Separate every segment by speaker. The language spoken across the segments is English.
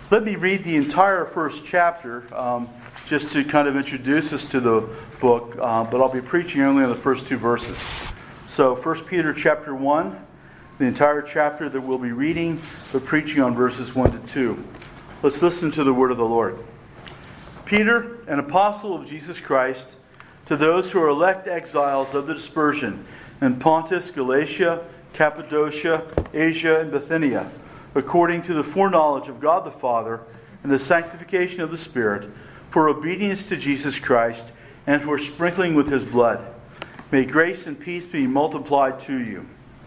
Speaker 1: Let me read the entire first chapter just to kind of introduce us to the book, but I'll be preaching only on the first two verses. So 1 Peter chapter 1, the entire chapter that we'll be reading, but preaching on verses 1 to 2. Let's listen to the word of the Lord. Peter, an apostle of Jesus Christ, to those who are elect exiles of the dispersion in Pontus, Galatia, Cappadocia, Asia, and Bithynia, according to the foreknowledge of God the Father and the sanctification of the Spirit, for obedience to Jesus Christ and for sprinkling with His blood. May grace and peace be multiplied to you.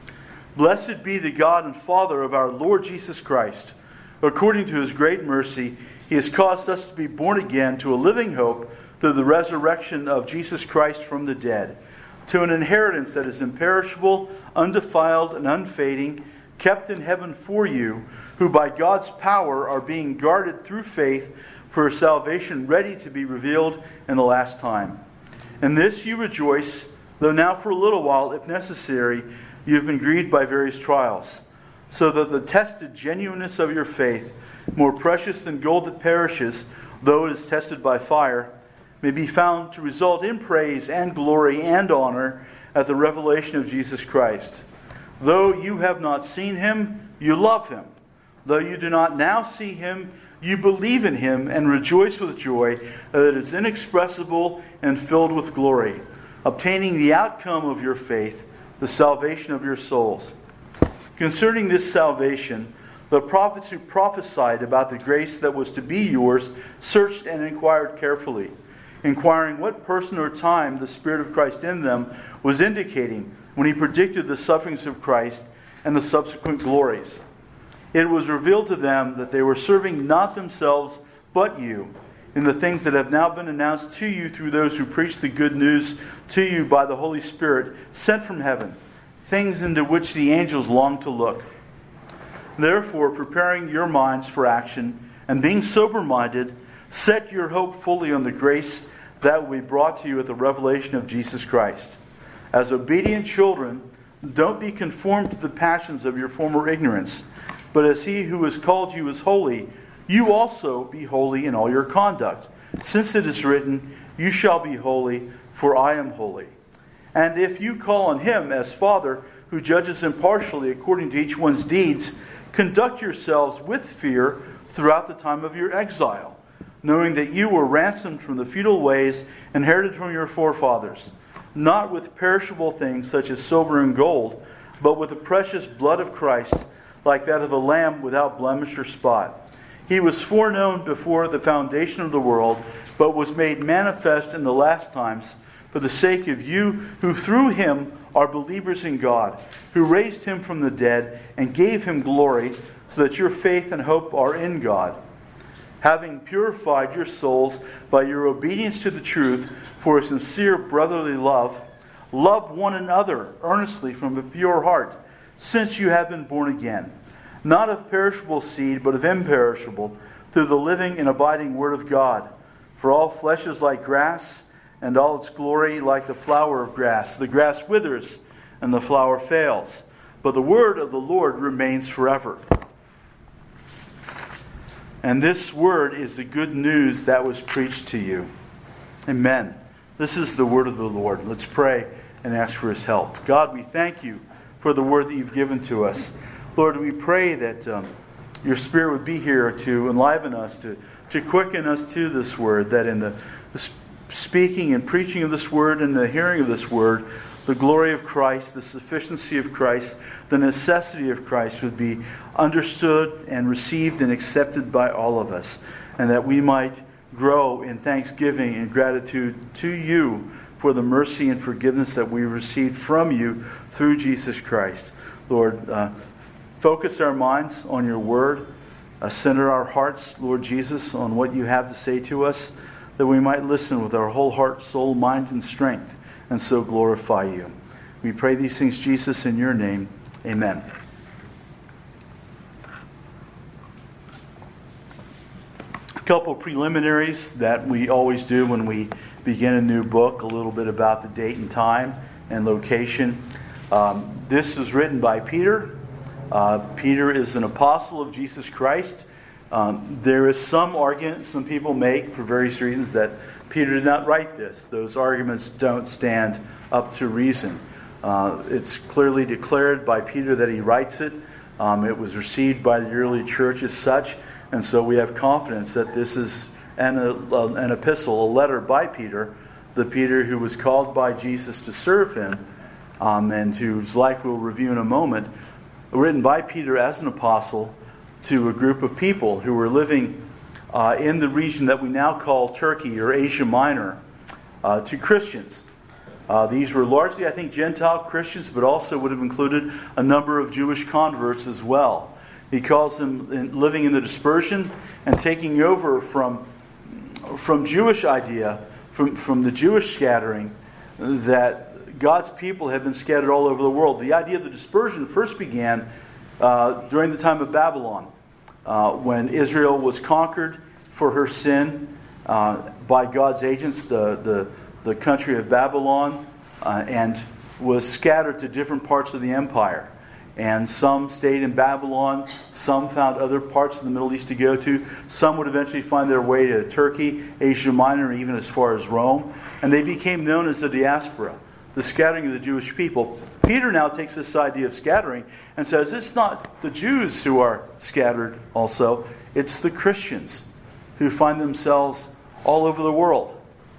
Speaker 1: Blessed be the God and Father of our Lord Jesus Christ. According to His great mercy, He has caused us to be born again to a living hope through the resurrection of Jesus Christ from the dead, to an inheritance that is imperishable, undefiled, and unfading, kept in heaven for you, who by God's power are being guarded through faith for a salvation ready to be revealed in the last time. In this you rejoice, though now for a little while, if necessary, you have been grieved by various trials, so that the tested genuineness of your faith, more precious than gold that perishes, though it is tested by fire, may be found to result in praise and glory and honor at the revelation of Jesus Christ. Though you have not seen Him, you love Him. Though you do not now see Him, you believe in Him and rejoice with joy that is inexpressible and filled with glory, obtaining the outcome of your faith, the salvation of your souls. Concerning this salvation, the prophets who prophesied about the grace that was to be yours searched and inquired carefully, inquiring what person or time the Spirit of Christ in them was indicating when He predicted the sufferings of Christ and the subsequent glories. It was revealed to them that they were serving not themselves but you in the things that have now been announced to you through those who preach the good news to you by the Holy Spirit sent from heaven, things into which the angels long to look. Therefore, preparing your minds for action and being sober-minded, set your hope fully on the grace that will be brought to you at the revelation of Jesus Christ. As obedient children, don't be conformed to the passions of your former ignorance, but as He who has called you is holy, you also be holy in all your conduct. Since it is written, you shall be holy, for I am holy. And if you call on Him as Father, who judges impartially according to each one's deeds, conduct yourselves with fear throughout the time of your exile, knowing that you were ransomed from the futile ways inherited from your forefathers, not with perishable things such as silver and gold, but with the precious blood of Christ, like that of a lamb without blemish or spot. He was foreknown before the foundation of the world, but was made manifest in the last times for the sake of you who through Him are believers in God, who raised Him from the dead and gave Him glory, so that your faith and hope are in God. Having purified your souls by your obedience to the truth for a sincere brotherly love, love one another earnestly from a pure heart, since you have been born again, not of perishable seed, but of imperishable, through the living and abiding Word of God. For all flesh is like grass, and all its glory like the flower of grass. The grass withers, and the flower fails, but the word of the Lord remains forever. And this word is the good news that was preached to you. Amen. This is the word of the Lord. Let's pray and ask for His help. God, we thank You for the word that You've given to us. Lord, we pray that Your Spirit would be here to enliven us, to quicken us to this word, that in the speaking and preaching of this word and the hearing of this word, the glory of Christ, the sufficiency of Christ, the necessity of Christ would be understood and received and accepted by all of us, and that we might grow in thanksgiving and gratitude to You for the mercy and forgiveness that we received from You through Jesus Christ. Lord, focus our minds on Your word. Center our hearts, Lord Jesus, on what You have to say to us, that we might listen with our whole heart, soul, mind, and strength, and so glorify You. We pray these things, Jesus, in Your name. Amen. A couple preliminaries that we always do when we begin a new book, a little bit about the date and time and location. This is written by Peter. Peter is an apostle of Jesus Christ. There is some argument some people make for various reasons that Peter did not write this. Those arguments don't stand up to reason. It's clearly declared by Peter that he writes it. It was received by the early church as such, and so we have confidence that this is an epistle, a letter by Peter, the Peter who was called by Jesus to serve him, and whose life we'll review in a moment, written by Peter as an apostle to a group of people who were living in the region that we now call Turkey or Asia Minor, to Christians. These were largely, I think, Gentile Christians, but also would have included a number of Jewish converts as well. He calls them living in the dispersion and taking over from Jewish idea, from the Jewish scattering, that God's people have been scattered all over the world. The idea of the dispersion first began during the time of Babylon, when Israel was conquered for her sin by God's agents, the country of Babylon, and was scattered to different parts of the empire. And some stayed in Babylon, some found other parts of the Middle East to go to, some would eventually find their way to Turkey, Asia Minor, and even as far as Rome. And they became known as the diaspora, the scattering of the Jewish people. Peter now takes this idea of scattering and says it's not the Jews who are scattered also, it's the Christians who find themselves all over the world.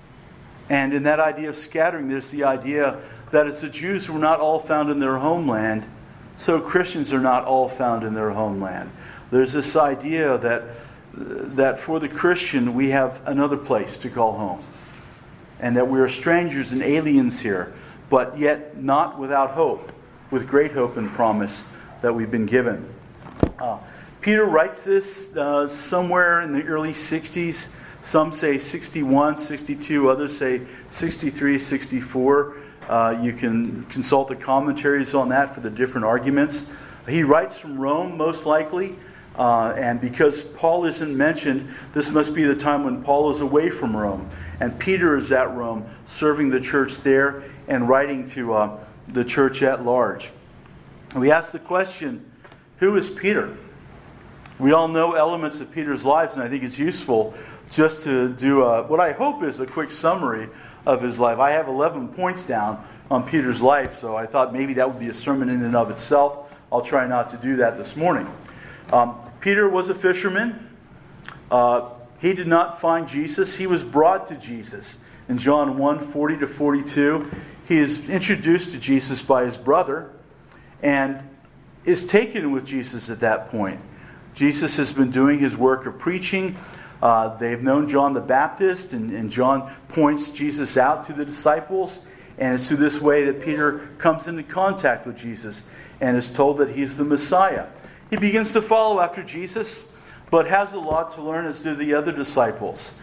Speaker 1: And in that idea of scattering, there's the idea that it's the Jews who are not all found in their homeland, so Christians are not all found in their homeland. There's this idea that for the Christian we have another place to call home, and that we are strangers and aliens here, but yet not without hope, with great hope and promise that we've been given. Peter writes this somewhere in the early 60s. Some say 61, 62, others say 63, 64. You can consult the commentaries on that for the different arguments. He writes from Rome, most likely, and because Paul isn't mentioned, this must be the time when Paul is away from Rome, and Peter is at Rome, serving the church there and writing to the church at large. We ask the question, who is Peter? We all know elements of Peter's lives, and I think it's useful just to do what I hope is a quick summary of his life. I have 11 points down on Peter's life, so I thought maybe that would be a sermon in and of itself. I'll try not to do that this morning. Peter was a fisherman. He did not find Jesus. He was brought to Jesus. In John 1:40-42, he is introduced to Jesus by his brother and is taken with Jesus at that point. Jesus has been doing his work of preaching. They've known John the Baptist, and John points Jesus out to the disciples. And it's through this way that Peter comes into contact with Jesus and is told that he's the Messiah. He begins to follow after Jesus, but has a lot to learn, as do the other disciples.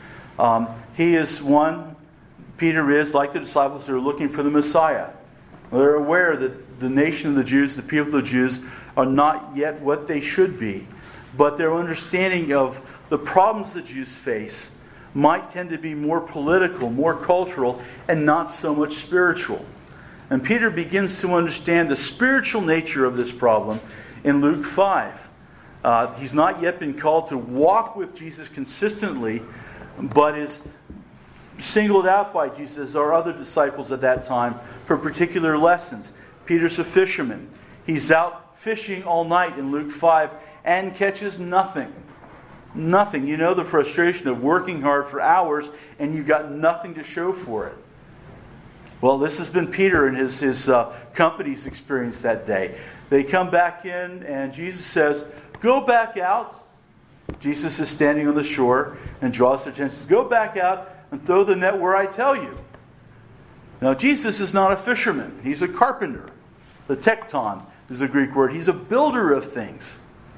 Speaker 1: He is one, Peter is, like the disciples, who are looking for the Messiah. They're aware that the nation of the Jews, the people of the Jews, are not yet what they should be. But their understanding of the problems the Jews face might tend to be more political, more cultural, and not so much spiritual. And Peter begins to understand the spiritual nature of this problem in Luke 5. He's not yet been called to walk with Jesus consistently, but is singled out by Jesus or other disciples at that time for particular lessons. Peter's a fisherman. He's out fishing all night in Luke 5 and catches nothing. Nothing. You know the frustration of working hard for hours and you've got nothing to show for it. Well, this has been Peter and his company's experience that day. They come back in and Jesus says, "Go back out." Jesus is standing on the shore and draws their attention. "Go back out and throw the net where I tell you." Now, Jesus is not a fisherman. He's a carpenter. The tekton is the Greek word. He's a builder of things.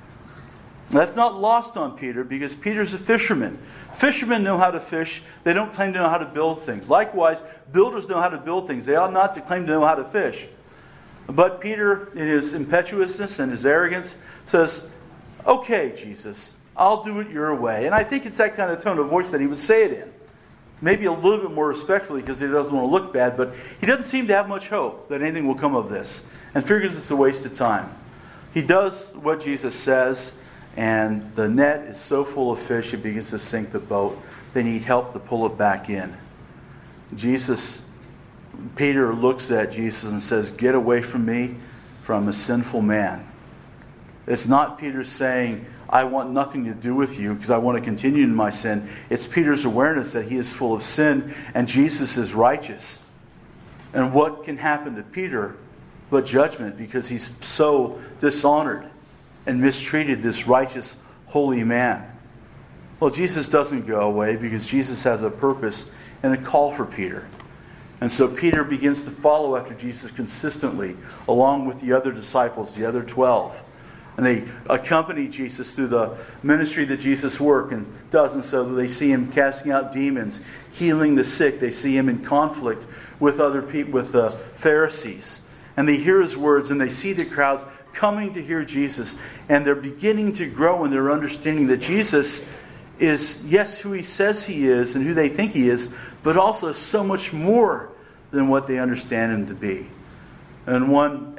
Speaker 1: That's not lost on Peter because Peter's a fisherman. Fishermen know how to fish. They don't claim to know how to build things. Likewise, builders know how to build things. They ought not to claim to know how to fish. But Peter, in his impetuousness and his arrogance, says, "Okay, Jesus, I'll do it your way." And I think it's that kind of tone of voice that he would say it in. Maybe a little bit more respectfully because he doesn't want to look bad, but he doesn't seem to have much hope that anything will come of this and figures it's a waste of time. He does what Jesus says, and the net is so full of fish it begins to sink the boat. They need help to pull it back in. Peter looks at Jesus and says, "Get away from me, for I'm a sinful man." It's not Peter saying, "I want nothing to do with you because I want to continue in my sin." It's Peter's awareness that he is full of sin and Jesus is righteous. And what can happen to Peter but judgment, because he's so dishonored and mistreated this righteous, holy man? Well, Jesus doesn't go away because Jesus has a purpose and a call for Peter. And so Peter begins to follow after Jesus consistently, along with the other disciples, the other 12. And they accompany Jesus through the ministry that Jesus works and does. And so they see him casting out demons, healing the sick. They see him in conflict with other people, with the Pharisees. And they hear his words and they see the crowds coming to hear Jesus. And they're beginning to grow in their understanding that Jesus is, yes, who he says he is and who they think he is, but also so much more than what they understand him to be. And one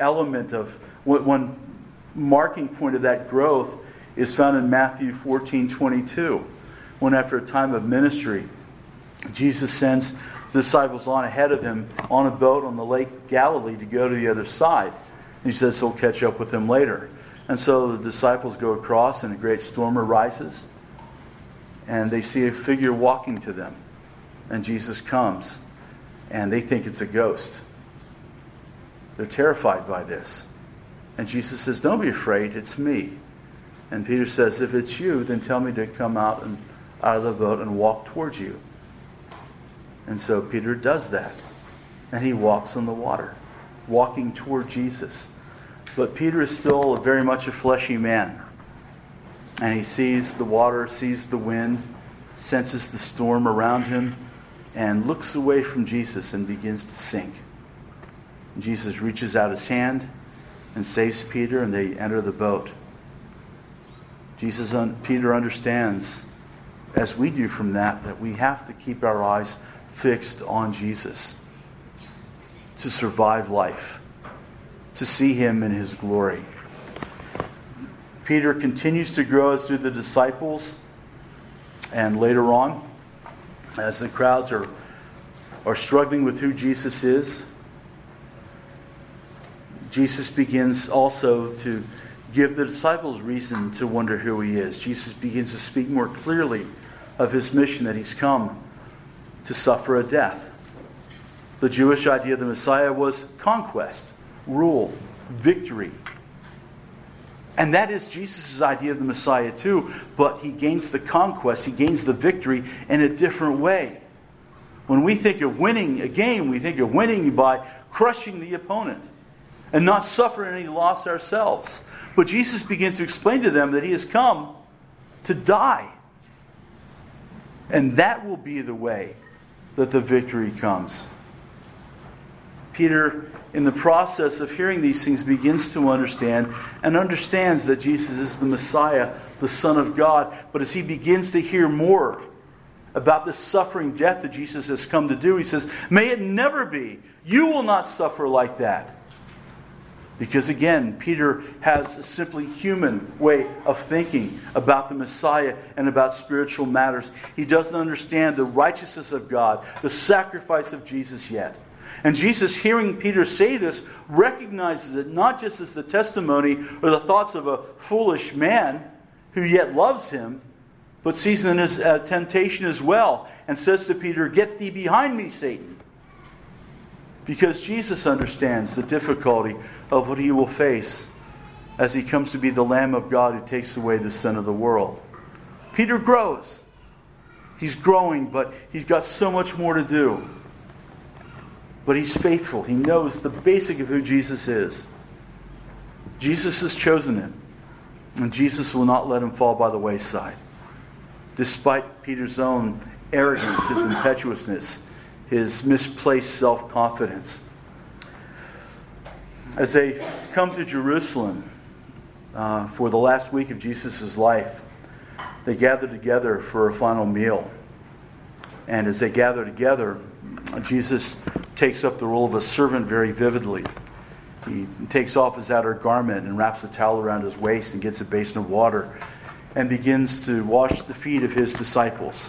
Speaker 1: marking point of that growth is found in Matthew 14:22, when after a time of ministry, Jesus sends the disciples on ahead of him on a boat on the Lake Galilee to go to the other side. And he says he'll catch up with them later. And so the disciples go across and a great storm arises. And they see a figure walking to them. And Jesus comes. And they think it's a ghost. They're terrified by this. And Jesus says, "Don't be afraid, it's me." And Peter says, "If it's you, then tell me to come out of the boat and walk towards you." And so Peter does that. And he walks on the water, walking toward Jesus. But Peter is still very much a fleshy man. And he sees the water, sees the wind, senses the storm around him, and looks away from Jesus and begins to sink. And Jesus reaches out his hand and saves Peter, and they enter the boat. Peter understands, as we do from that we have to keep our eyes fixed on Jesus to survive life, to see him in his glory. Peter continues to grow as do the disciples, and later on, as the crowds are struggling with who Jesus is, Jesus begins also to give the disciples reason to wonder who he is. Jesus begins to speak more clearly of his mission, that he's come to suffer a death. The Jewish idea of the Messiah was conquest, rule, victory. And that is Jesus' idea of the Messiah too, but he gains the conquest, he gains the victory in a different way. When we think of winning a game, we think of winning by crushing the opponent and not suffering any loss ourselves. But Jesus begins to explain to them that he has come to die. And that will be the way that the victory comes. Peter, in the process of hearing these things, begins to understand and understands that Jesus is the Messiah, the Son of God. But as he begins to hear more about the suffering death that Jesus has come to do, he says, "May it never be. You will not suffer like that." Because again, Peter has a simply human way of thinking about the Messiah and about spiritual matters. He doesn't understand the righteousness of God, the sacrifice of Jesus yet. And Jesus, hearing Peter say this, recognizes it not just as the testimony or the thoughts of a foolish man who yet loves him, but sees it in his temptation as well, and says to Peter, "Get thee behind me, Satan." Because Jesus understands the difficulty of what he will face as he comes to be the Lamb of God who takes away the sin of the world. Peter grows. He's growing, but he's got so much more to do. But he's faithful. He knows the basic of who Jesus is. Jesus has chosen him. And Jesus will not let him fall by the wayside. Despite Peter's own arrogance, his impetuousness, his misplaced self-confidence. As they come to Jerusalem for the last week of Jesus' life, they gather together for a final meal. And as they gather together, Jesus takes up the role of a servant very vividly. He takes off his outer garment and wraps a towel around his waist and gets a basin of water and begins to wash the feet of his disciples.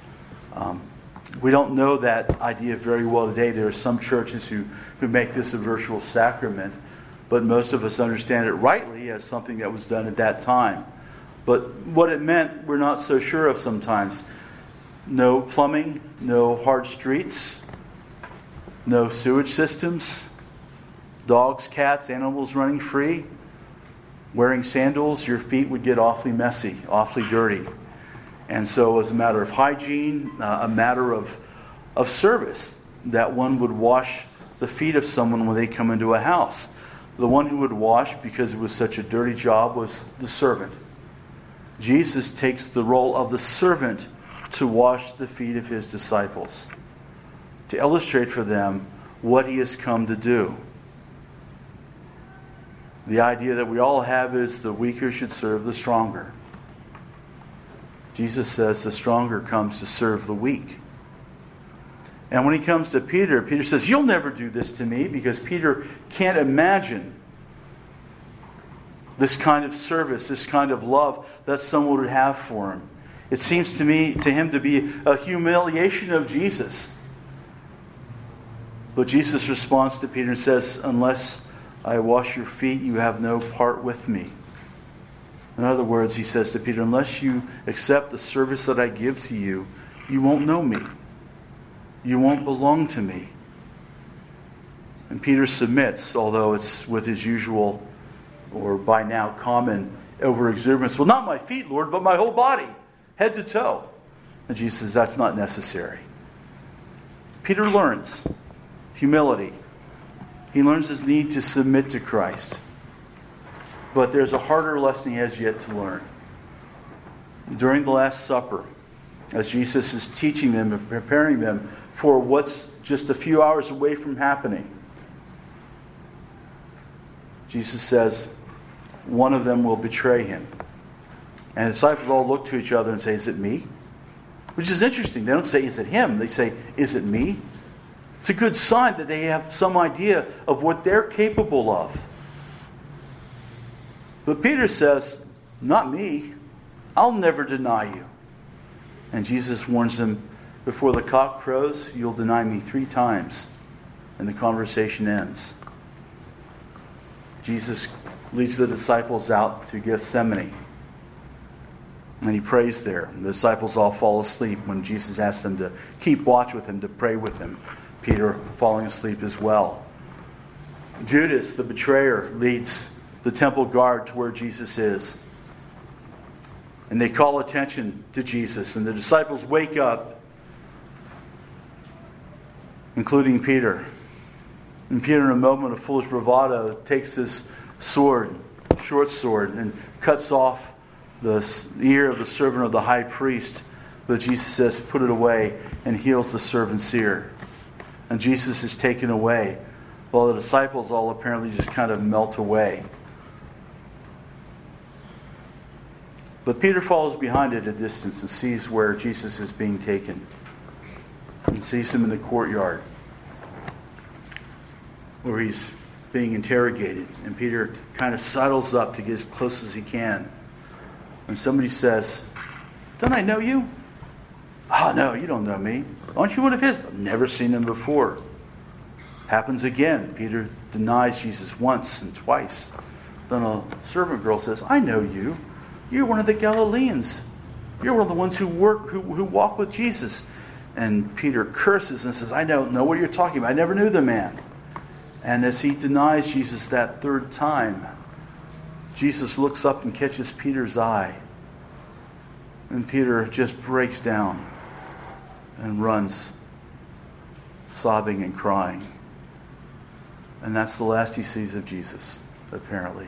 Speaker 1: We don't know that idea very well today. There are some churches who make this a virtual sacrament, but most of us understand it rightly as something that was done at that time. But what it meant, we're not so sure of sometimes. No plumbing, no hard streets, no sewage systems, dogs, cats, animals running free. Wearing sandals, your feet would get awfully messy, awfully dirty. And so it was a matter of hygiene, a matter of service, that one would wash the feet of someone when they come into a house. The one who would wash, because it was such a dirty job, was the servant. Jesus takes the role of the servant to wash the feet of his disciples, to illustrate for them what he has come to do. The idea that we all have is the weaker should serve the stronger. Jesus says the stronger comes to serve the weak. And when he comes to Peter, Peter says, "You'll never do this to me," because Peter can't imagine this kind of service, this kind of love that someone would have for him. It seems to him to be a humiliation of Jesus. But Jesus responds to Peter and says, "Unless I wash your feet, you have no part with me." In other words, he says to Peter, unless you accept the service that I give to you, you won't know me. You won't belong to me. And Peter submits, although it's with his usual, or by now common, overexuberance. "Well, not my feet, Lord, but my whole body, head to toe." And Jesus says, "That's not necessary." Peter learns humility. He learns his need to submit to Christ. But there's a harder lesson he has yet to learn. During the Last Supper, as Jesus is teaching them and preparing them for what's just a few hours away from happening, Jesus says, one of them will betray him. And the disciples all look to each other and say, "Is it me?" Which is interesting. They don't say, "Is it him?" They say, "Is it me?" It's a good sign that they have some idea of what they're capable of. But Peter says, "Not me. I'll never deny you." And Jesus warns them, "Before the cock crows, you'll deny me 3 times." And the conversation ends. Jesus leads the disciples out to Gethsemane. And he prays there. The disciples all fall asleep when Jesus asks them to keep watch with him, to pray with him. Peter falling asleep as well. Judas, the betrayer, leads the temple guard to where Jesus is. And they call attention to Jesus. And the disciples wake up, including Peter. And Peter, in a moment of foolish bravado, takes his sword, short sword, and cuts off the ear of the servant of the high priest. But Jesus says, "Put it away," and heals the servant's ear. And Jesus is taken away, while the disciples all apparently just kind of melt away. But Peter follows behind at a distance and sees where Jesus is being taken. And sees him in the courtyard, where he's being interrogated. And Peter kind of sidles up to get as close as he can. And somebody says, "Don't I know you?" "Oh, no, you don't know me. Aren't you one of his?" "I've never seen him before." Happens again. Peter denies Jesus once and twice. Then a servant girl says, "I know you. You're one of the Galileans. You're one of the ones who walk with Jesus." And Peter curses and says, "I don't know what you're talking about. I never knew the man." And as he denies Jesus that 3rd time, Jesus looks up and catches Peter's eye. And Peter just breaks down and runs, sobbing and crying. And that's the last he sees of Jesus, apparently.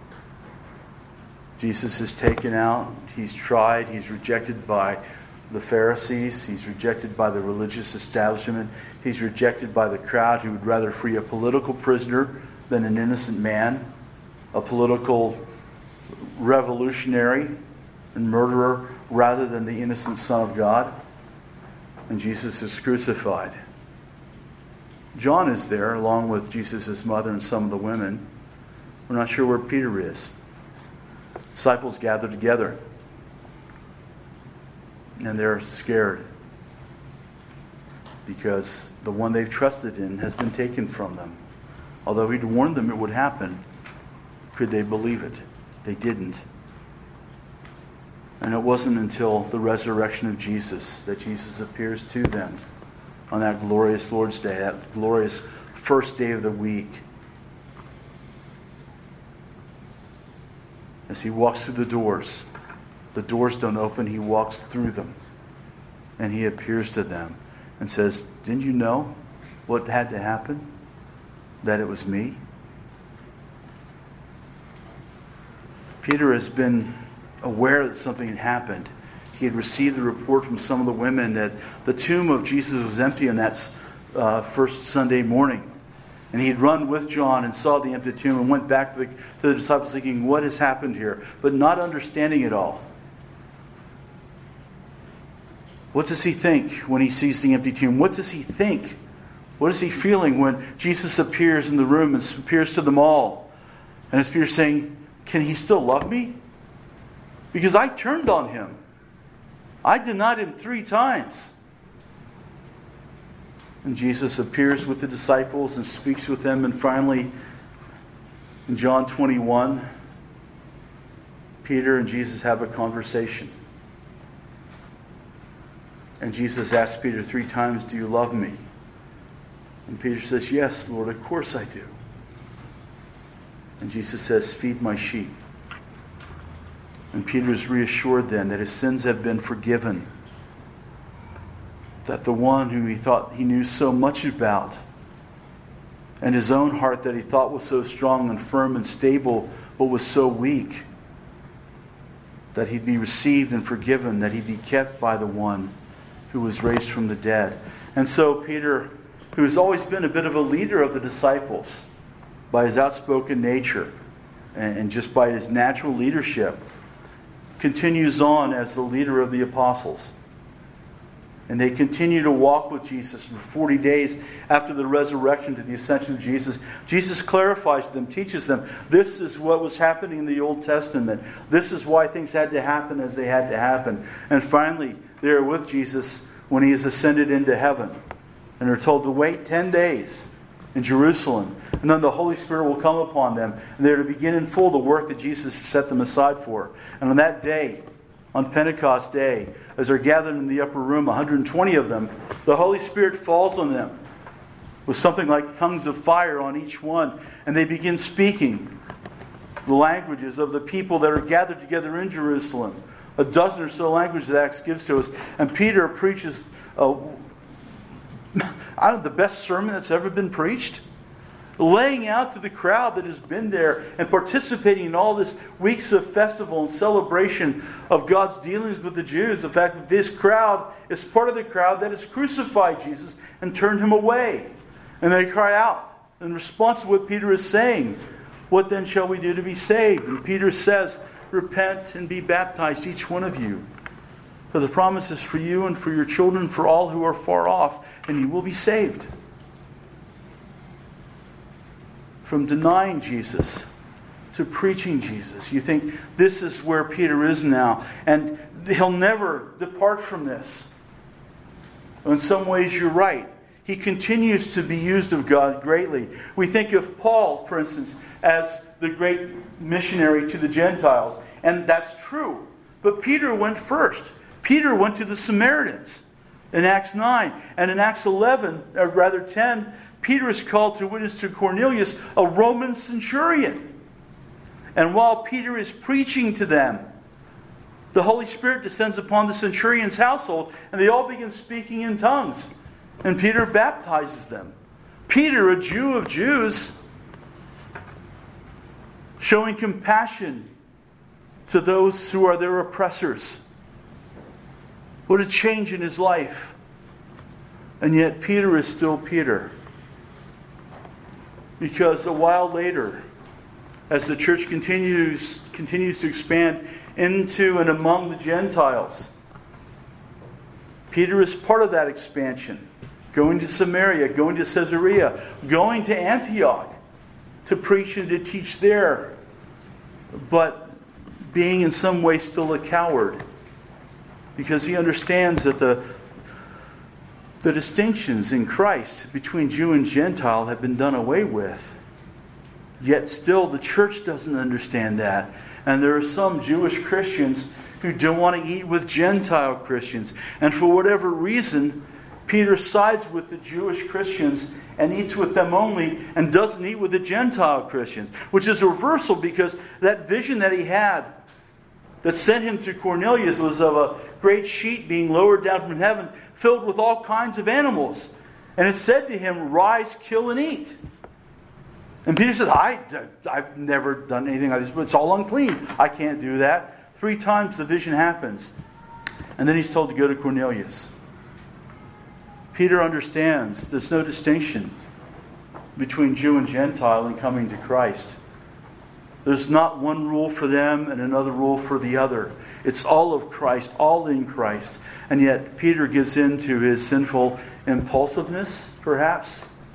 Speaker 1: Jesus is taken out. He's tried. He's rejected by the Pharisees. He's rejected by the religious establishment. He's rejected by the crowd who would rather free a political prisoner than an innocent man, a political revolutionary and murderer rather than the innocent Son of God. And Jesus is crucified. John is there along with Jesus' mother and some of the women. We're not sure where Peter is. Disciples gather together. And they're scared because the one they've trusted in has been taken from them. Although he'd warned them it would happen, could they believe it? They didn't. And it wasn't until the resurrection of Jesus that Jesus appears to them on that glorious Lord's Day, that glorious first day of the week. As he walks through the doors don't open, he walks through them. And he appears to them and says, "Didn't you know what had to happen? That it was me?" Peter has been aware that something had happened. He had received the report from some of the women that the tomb of Jesus was empty on that first Sunday morning. And he had run with John and saw the empty tomb and went back to the disciples thinking, what has happened here? But not understanding it all. What does he think when he sees the empty tomb? What does he think? What is he feeling when Jesus appears in the room and appears to them all? And it's Peter saying, can he still love me? Because I turned on him. I denied him 3 times. And Jesus appears with the disciples and speaks with them. And finally, in John 21, Peter and Jesus have a conversation. And Jesus asks Peter 3 times, "Do you love me?" And Peter says, "Yes, Lord, of course I do." And Jesus says, "Feed my sheep." And Peter is reassured then that his sins have been forgiven. That the one who he thought he knew so much about, and his own heart that he thought was so strong and firm and stable, but was so weak, that he'd be received and forgiven, that he'd be kept by the one who was raised from the dead. And so Peter, who has always been a bit of a leader of the disciples by his outspoken nature and just by his natural leadership, continues on as the leader of the apostles. And they continue to walk with Jesus for 40 days after the resurrection to the ascension of Jesus. Jesus clarifies to them, teaches them, this is what was happening in the Old Testament. This is why things had to happen as they had to happen. And finally, they are with Jesus when he is ascended into heaven. And they're told to wait 10 days in Jerusalem. And then the Holy Spirit will come upon them. And they're to begin in full the work that Jesus set them aside for. And on that day, on Pentecost Day, as they're gathered in the upper room, 120 of them, the Holy Spirit falls on them with something like tongues of fire on each one. And they begin speaking the languages of the people that are gathered together in Jerusalem. A dozen or so languages that Acts gives to us. And Peter preaches the best sermon that's ever been preached. Laying out to the crowd that has been there and participating in all this weeks of festival and celebration of God's dealings with the Jews. The fact that this crowd is part of the crowd that has crucified Jesus and turned him away. And they cry out in response to what Peter is saying. What then shall we do to be saved? And Peter says, repent and be baptized, each one of you. For the promise is for you and for your children, for all who are far off, and you will be saved. From denying Jesus to preaching Jesus. You think this is where Peter is now. And he'll never depart from this. In some ways you're right. He continues to be used of God greatly. We think of Paul, for instance, as the great missionary to the Gentiles. And that's true. But Peter went first. Peter went to the Samaritans in Acts 9. And in Acts 10, Peter is called to witness to Cornelius, a Roman centurion. And while Peter is preaching to them, the Holy Spirit descends upon the centurion's household, and they all begin speaking in tongues. And Peter baptizes them. Peter, a Jew of Jews, showing compassion to those who are their oppressors. What a change in his life. And yet Peter is still Peter. Because a while later, as the church continues to expand into and among the Gentiles, Peter is part of that expansion. Going to Samaria, going to Caesarea, going to Antioch to preach and to teach there. But being in some way still a coward. because he understands that the distinctions in Christ between Jew and Gentile have been done away with. Yet still the church doesn't understand that. And there are some Jewish Christians who don't want to eat with Gentile Christians. And for whatever reason, Peter sides with the Jewish Christians and eats with them only and doesn't eat with the Gentile Christians. Which is a reversal, because that vision that he had that sent him to Cornelius was of a great sheet being lowered down from heaven, filled with all kinds of animals. And it said to him, "Rise, kill, and eat." And Peter said, I've never done anything like this, but it's all unclean. I can't do that. 3 times the vision happens. And then he's told to go to Cornelius. Peter understands there's no distinction between Jew and Gentile in coming to Christ. There's not one rule for them and another rule for the other. It's all of Christ, all in Christ. And yet Peter gives in to his sinful impulsiveness, perhaps.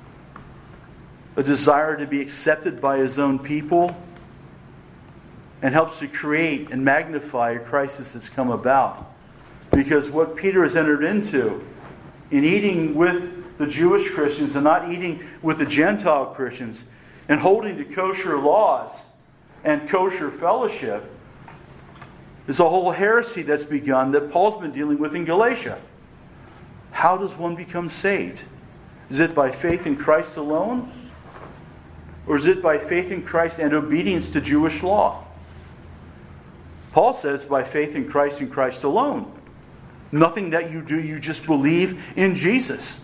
Speaker 1: A desire to be accepted by his own people, and helps to create and magnify a crisis that's come about. Because what Peter has entered into in eating with the Jewish Christians and not eating with the Gentile Christians, and holding to kosher laws and kosher fellowship, is a whole heresy that's begun that Paul's been dealing with in Galatia. How does one become saved? Is it by faith in Christ alone? Or is it by faith in Christ and obedience to Jewish law? Paul says by faith in Christ and Christ alone. Nothing that you do, you just believe in Jesus.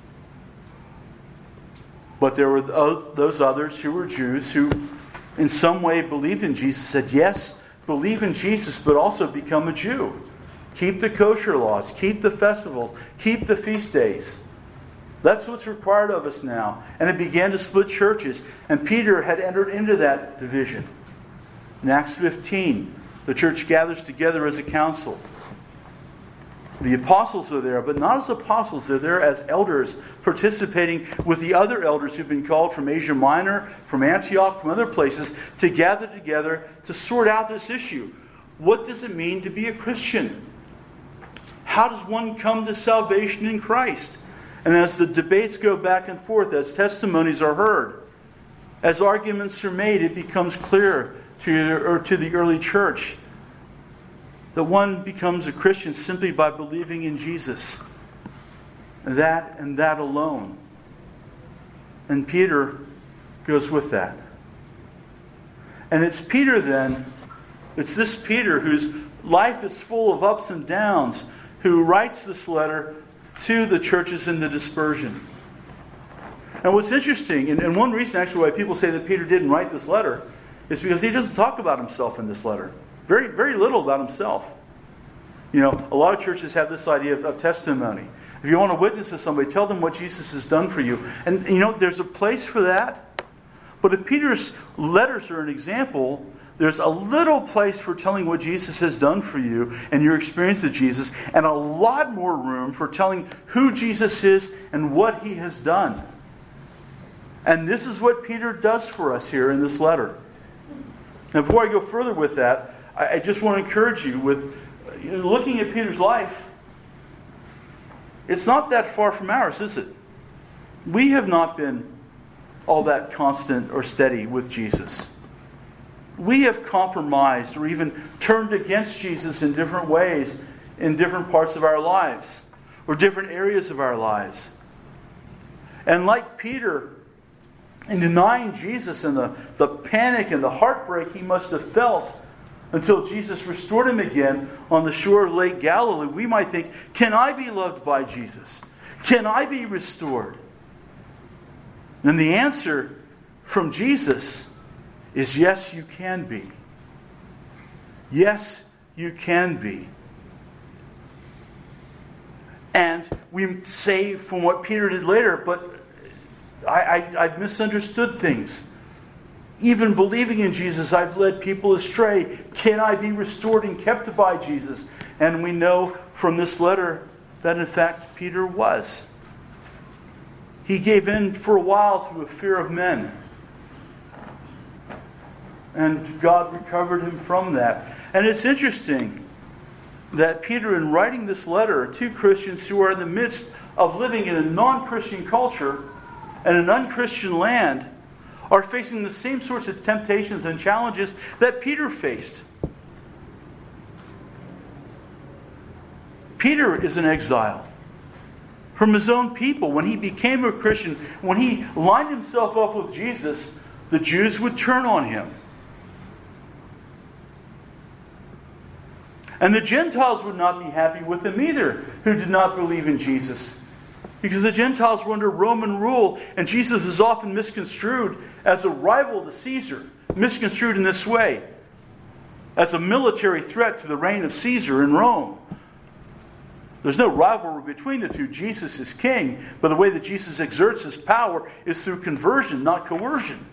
Speaker 1: But there were those others who were Jews who in some way believed in Jesus, said, yes, believe in Jesus, but also become a Jew. Keep the kosher laws, keep the festivals, keep the feast days. That's what's required of us now. And it began to split churches. And Peter had entered into that division. In Acts 15, the church gathers together as a council. The apostles are there, but not as apostles. They're there as elders, participating with the other elders who've been called from Asia Minor, from Antioch, from other places, to gather together to sort out this issue. What does it mean to be a Christian? How does one come to salvation in Christ? And as the debates go back and forth, as testimonies are heard, as arguments are made, it becomes clear to the early church that one becomes a Christian simply by believing in Jesus. That and that alone. And Peter goes with that. And it's Peter then, it's this Peter whose life is full of ups and downs, who writes this letter to the churches in the dispersion. And what's interesting, and one reason actually why people say that Peter didn't write this letter, is because he doesn't talk about himself in this letter. Very, very little about himself. You know, a lot of churches have this idea of testimony. If you want to witness to somebody, tell them what Jesus has done for you. And you know, there's a place for that. But if Peter's letters are an example, there's a little place for telling what Jesus has done for you and your experience of Jesus, and a lot more room for telling who Jesus is and what He has done. And this is what Peter does for us here in this letter. Now, before I go further with that, I just want to encourage you with looking at Peter's life. It's not that far from ours, is it? We have not been all that constant or steady with Jesus. We have compromised or even turned against Jesus in different ways in different parts of our lives or different areas of our lives. And like Peter, in denying Jesus and the panic and the heartbreak he must have felt until Jesus restored him again on the shore of Lake Galilee, we might think, can I be loved by Jesus? Can I be restored? And the answer from Jesus is yes, you can be. Yes, you can be. And we say from what Peter did later, but I've misunderstood things. Even believing in Jesus, I've led people astray. Can I be restored and kept by Jesus? And we know from this letter that in fact Peter was. He gave in for a while to a fear of men. And God recovered him from that. And it's interesting that Peter, in writing this letter to Christians who are in the midst of living in a non-Christian culture and an un-Christian land, are facing the same sorts of temptations and challenges that Peter faced. Peter is an exile from his own people. When he became a Christian, when he lined himself up with Jesus, the Jews would turn on him. And the Gentiles would not be happy with him either, who did not believe in Jesus. Because the Gentiles were under Roman rule, and Jesus was often misconstrued as a rival to Caesar. Misconstrued in this way, as a military threat to the reign of Caesar in Rome. There's no rivalry between the two. Jesus is king, but the way that Jesus exerts his power is through conversion, not coercion.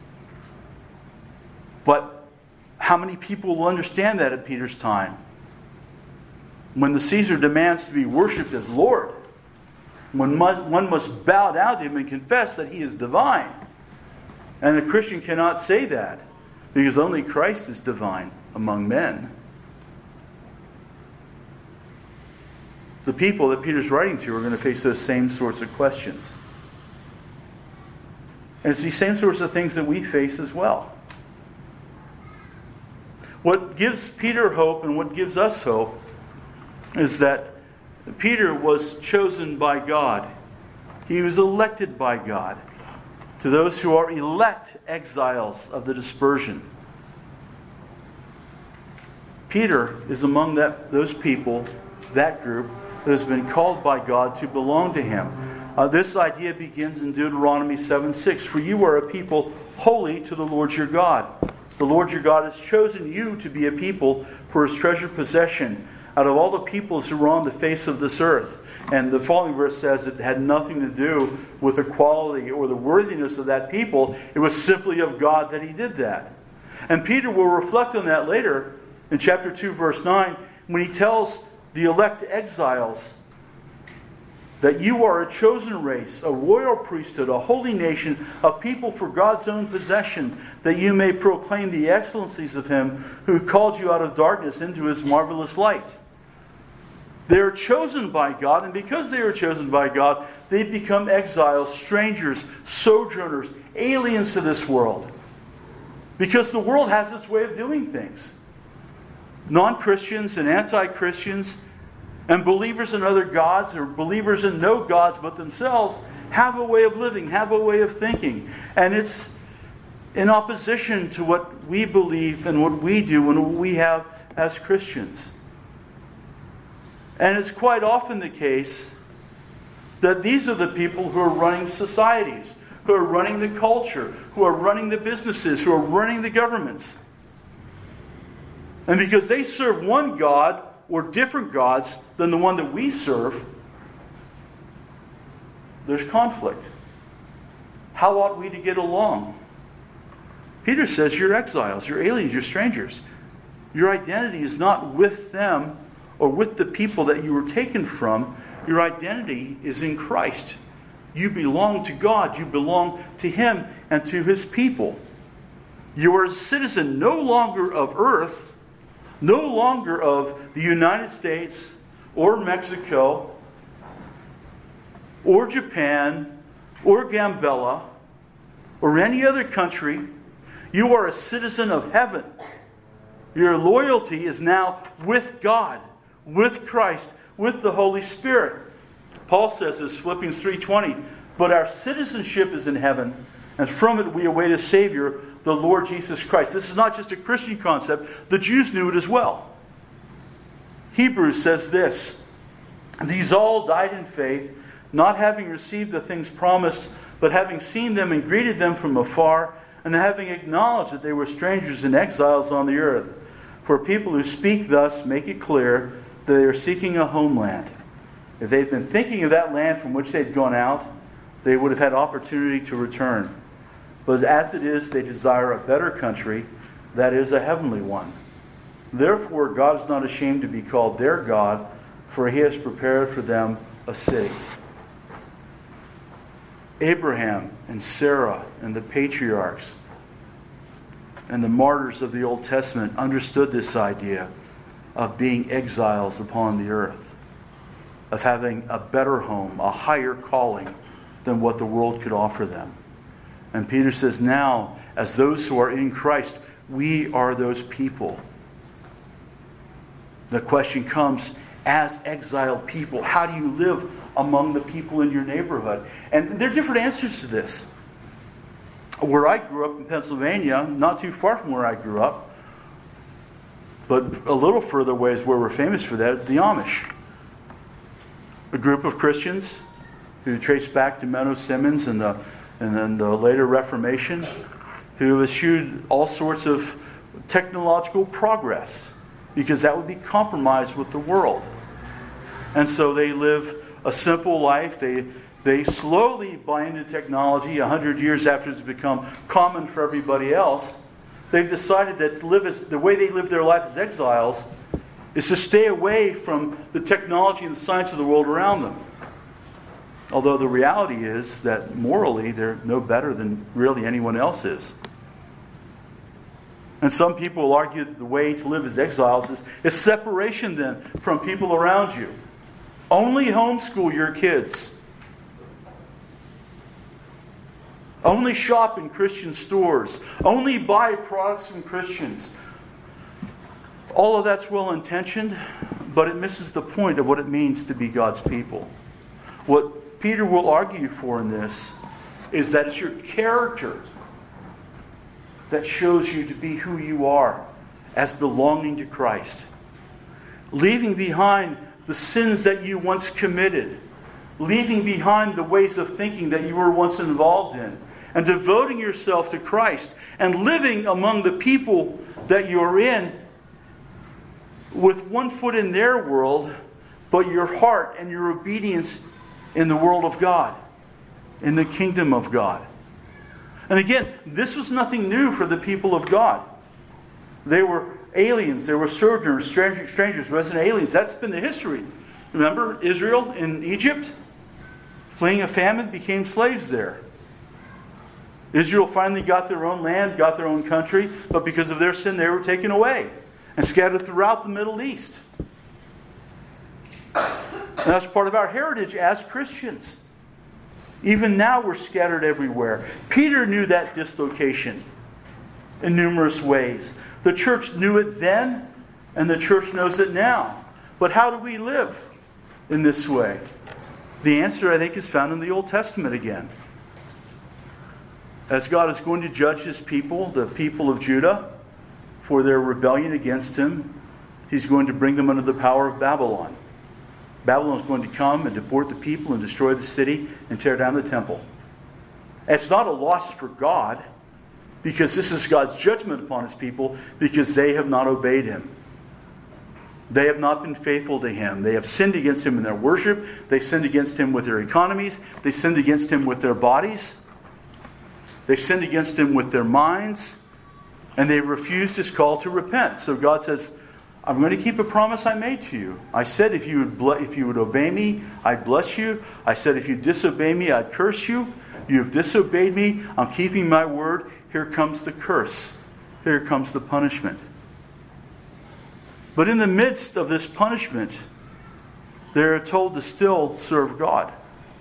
Speaker 1: But how many people will understand that at Peter's time? When the Caesar demands to be worshipped as Lord, when one must bow down to him and confess that he is divine. And a Christian cannot say that, because only Christ is divine among men. The people that Peter's writing to are going to face those same sorts of questions. And it's these same sorts of things that we face as well. What gives Peter hope and what gives us hope is that Peter was chosen by God. He was elected by God to those who are elect exiles of the dispersion. Peter is among those people, that group, that has been called by God to belong to him. This idea begins in Deuteronomy 7:6. For you are a people holy to the Lord your God. The Lord your God has chosen you to be a people for his treasured possession out of all the peoples who are on the face of this earth. And the following verse says it had nothing to do with the quality or the worthiness of that people. It was simply of God that he did that. And Peter will reflect on that later in chapter 2, verse 9, when he tells the elect exiles that you are a chosen race, a royal priesthood, a holy nation, a people for God's own possession, that you may proclaim the excellencies of him who called you out of darkness into his marvelous light. They are chosen by God, and because they are chosen by God, they become exiles, strangers, sojourners, aliens to this world. Because the world has its way of doing things. Non-Christians and anti-Christians and believers in other gods or believers in no gods but themselves have a way of living, have a way of thinking. And it's in opposition to what we believe and what we do and what we have as Christians. And it's quite often the case that these are the people who are running societies, who are running the culture, who are running the businesses, who are running the governments. And because they serve one God or different gods than the one that we serve, there's conflict. How ought we to get along? Peter says you're exiles, you're aliens, you're strangers. Your identity is not with them or with the people that you were taken from. Your identity is in Christ. You belong to God. You belong to him and to his people. You are a citizen no longer of earth, no longer of the United States or Mexico or Japan or Gambella or any other country. You are a citizen of heaven. Your loyalty is now with God, with Christ, with the Holy Spirit. Paul says this, Philippians 3:20, but our citizenship is in heaven, and from it we await a Savior, the Lord Jesus Christ. This is not just a Christian concept. The Jews knew it as well. Hebrews says this, these all died in faith, not having received the things promised, but having seen them and greeted them from afar, and having acknowledged that they were strangers and exiles on the earth. For people who speak thus make it clear that they are seeking a homeland. If they'd been thinking of that land from which they'd gone out, they would have had opportunity to return. But as it is, they desire a better country, that is, a heavenly one. Therefore, God is not ashamed to be called their God, for he has prepared for them a city. Abraham and Sarah and the patriarchs and the martyrs of the Old Testament understood this idea of being exiles upon the earth, of having a better home, a higher calling than what the world could offer them. And Peter says, now, as those who are in Christ, we are those people. The question comes, as exiled people, how do you live among the people in your neighborhood? And there are different answers to this. Where I grew up in Pennsylvania, not too far from where I grew up, but a little further away is where we're famous for that, the Amish. A group of Christians who trace back to Menno Simmons and then the later Reformation, who eschewed all sorts of technological progress because that would be compromised with the world. And so they live a simple life. They slowly buy into technology 100 years after it's become common for everybody else. They've decided that the way they live their life as exiles is to stay away from the technology and the science of the world around them. Although the reality is that morally they're no better than really anyone else is. And some people will argue that the way to live as exiles is separation then from people around you. Only homeschool your kids. Only shop in Christian stores. Only buy products from Christians. All of that's well-intentioned, but it misses the point of what it means to be God's people. What Peter will argue for in this is that it's your character that shows you to be who you are as belonging to Christ. Leaving behind the sins that you once committed. Leaving behind the ways of thinking that you were once involved in. And devoting yourself to Christ. And living among the people that you're in with one foot in their world, but your heart and your obedience in the world of God. In the kingdom of God. And again, this was nothing new for the people of God. They were aliens, they were sojourners, strangers, resident aliens. That's been the history. Remember Israel in Egypt? Fleeing a famine, became slaves there. Israel finally got their own land, got their own country, but because of their sin they were taken away and scattered throughout the Middle East. And that's part of our heritage as Christians. Even now we're scattered everywhere. Peter knew that dislocation in numerous ways. The church knew it then, and the church knows it now. But how do we live in this way? The answer, I think, is found in the Old Testament again. As God is going to judge His people, the people of Judah, for their rebellion against Him, He's going to bring them under the power of Babylon. Babylon is going to come and deport the people and destroy the city and tear down the temple. It's not a loss for God, because this is God's judgment upon His people, because they have not obeyed Him. They have not been faithful to Him. They have sinned against Him in their worship. They sinned against Him with their economies. They sinned against Him with their bodies. They sinned against Him with their minds. And they refused His call to repent. So God says, I'm going to keep a promise I made to you. I said if you would obey me, I'd bless you. I said if you disobey me, I'd curse you. You have disobeyed me. I'm keeping my word. Here comes the curse. Here comes the punishment. But in the midst of this punishment, they're told to still serve God.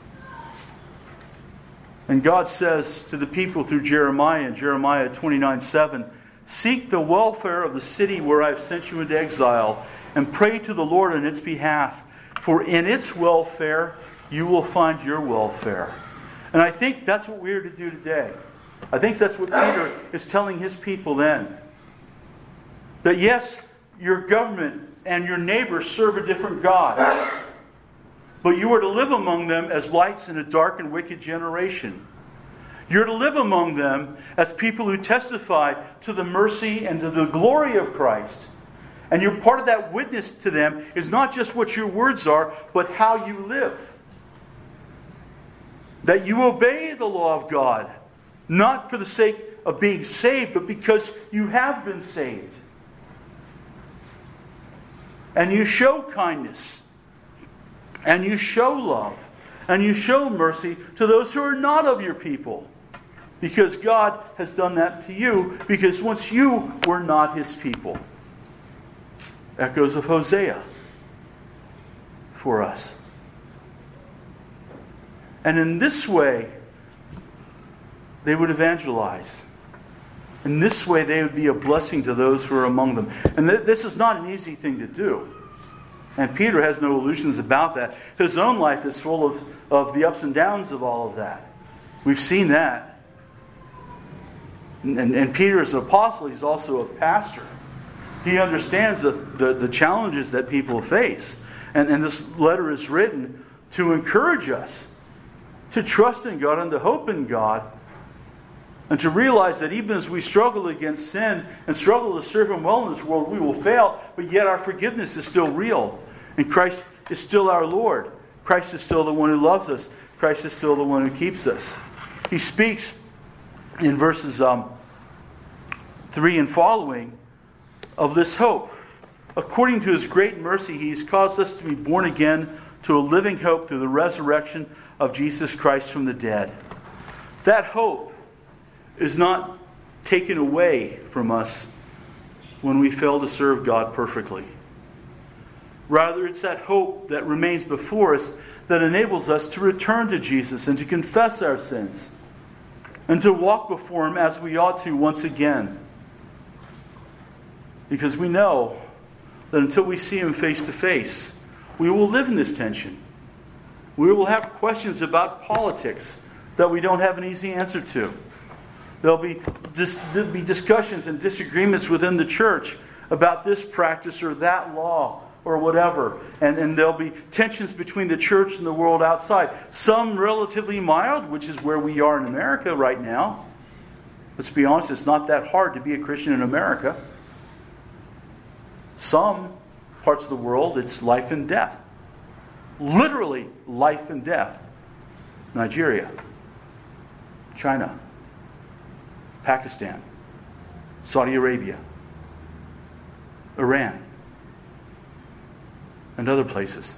Speaker 1: And God says to the people through Jeremiah in Jeremiah 29:7, seek the welfare of the city where I've sent you into exile, and pray to the Lord on its behalf, for in its welfare you will find your welfare. And I think that's what we're to do today. I think that's what Peter is telling his people then. That yes, your government and your neighbors serve a different God. But you are to live among them as lights in a dark and wicked generation. You're to live among them as people who testify to the mercy and to the glory of Christ. And you're part of that witness to them is not just what your words are, but how you live. That you obey the law of God, not for the sake of being saved, but because you have been saved. And you show kindness. And you show love. And you show mercy to those who are not of your people. Because God has done that to you, because once you were not His people. echoes of Hosea for us. And in this way, they would evangelize. In this way, they would be a blessing to those who are among them. And this is not an easy thing to do. And Peter has no illusions about that. His own life is full of the ups and downs of all of that. We've seen that. And Peter is an apostle. He's also a pastor. He understands the challenges that people face. And this letter is written to encourage us to trust in God and to hope in God, and to realize that even as we struggle against sin and struggle to serve Him well in this world, we will fail, but yet our forgiveness is still real. And Christ is still our Lord. Christ is still the one who loves us. Christ is still the one who keeps us. He speaks in verses 3 and following of this hope. According to His great mercy, He has caused us to be born again to a living hope through the resurrection of Jesus Christ from the dead. That hope is not taken away from us when we fail to serve God perfectly. Rather, it's that hope that remains before us that enables us to return to Jesus and to confess our sins and to walk before Him as we ought to once again. Because we know that until we see Him face to face, we will live in this tension. We will have questions about politics that we don't have an easy answer to. There'll be discussions and disagreements within the church about this practice or that law or whatever. And there'll be tensions between the church and the world outside. Some relatively mild, which is where we are in America right now. Let's be honest, it's not that hard to be a Christian in America. Some parts of the world, it's life and death. Literally life and death. Nigeria, China, Pakistan, Saudi Arabia, Iran, and other places.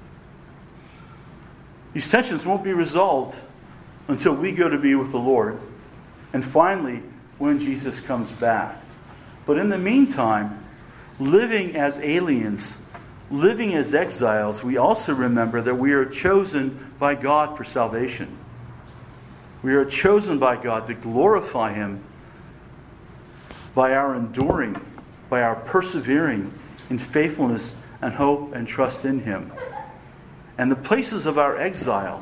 Speaker 1: These tensions won't be resolved until we go to be with the Lord, and finally when Jesus comes back. But in the meantime, living as aliens, living as exiles, we also remember that we are chosen by God for salvation. We are chosen by God to glorify Him by our enduring, by our persevering in faithfulness and hope and trust in Him. And the places of our exile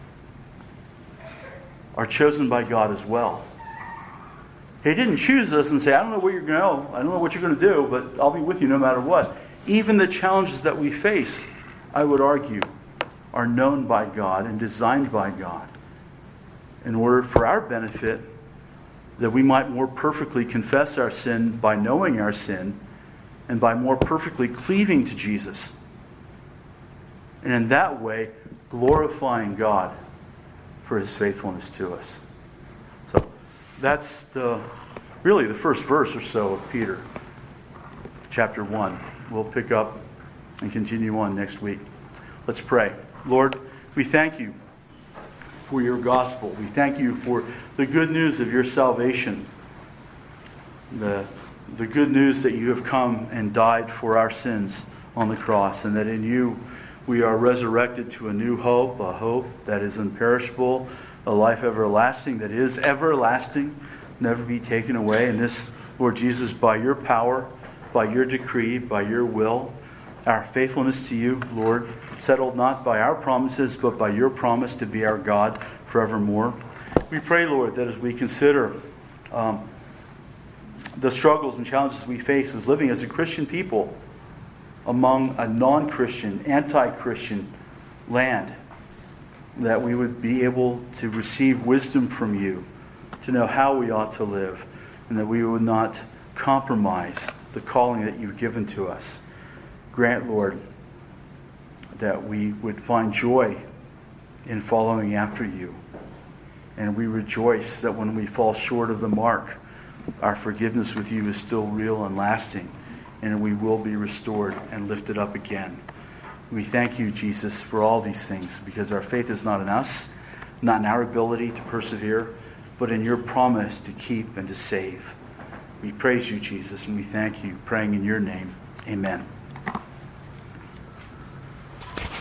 Speaker 1: are chosen by God as well. He didn't choose us and say, I don't know where you're going to go, I don't know what you're going to do, but I'll be with you no matter what. Even the challenges that we face, I would argue, are known by God and designed by God in order for our benefit, that we might more perfectly confess our sin by knowing our sin and by more perfectly cleaving to Jesus. And in that way, glorifying God for His faithfulness to us. So that's really the first verse or so of Peter, chapter 1. We'll pick up and continue on next week. Let's pray. Lord, we thank You for Your gospel. We thank You for the good news of Your salvation. The good news that You have come and died for our sins on the cross, and that in You we are resurrected to a new hope, a hope that is imperishable, a life everlasting that is everlasting, never be taken away. And this, Lord Jesus, by Your power, by Your decree, by Your will, our faithfulness to You, Lord, settled not by our promises, but by Your promise to be our God forevermore. We pray, Lord, that as we consider the struggles and challenges we face as living as a Christian people among a non-Christian, anti-Christian land, that we would be able to receive wisdom from You, to know how we ought to live, and that we would not compromise the calling that You've given to us. Grant, Lord, that we would find joy in following after You. And we rejoice that when we fall short of the mark, our forgiveness with You is still real and lasting, and we will be restored and lifted up again. We thank You, Jesus, for all these things, because our faith is not in us, not in our ability to persevere, but in Your promise to keep and to save. We praise You, Jesus, and we thank You, praying in Your name. Amen.